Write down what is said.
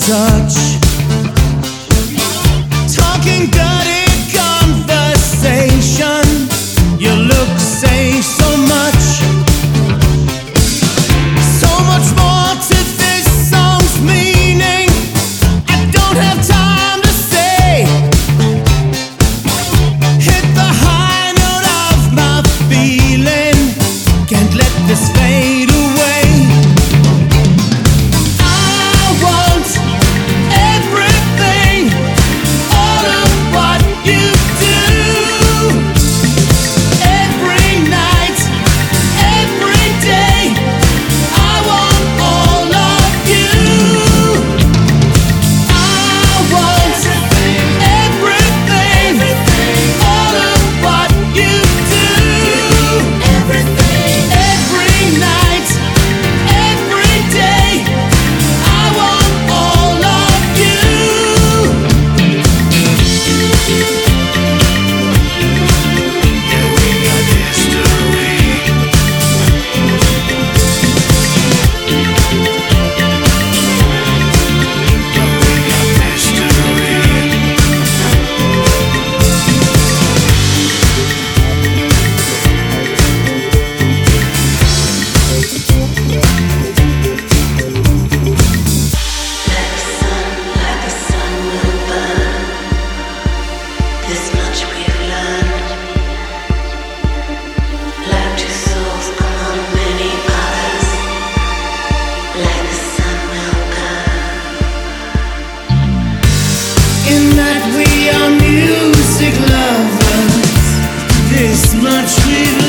touch, talking dirty conversation. Your looks say so much, so much more to this song's meaning. I don't have time to say. Hit the high note of my feeling, can't let this fade away. In that we are music lovers, this much we've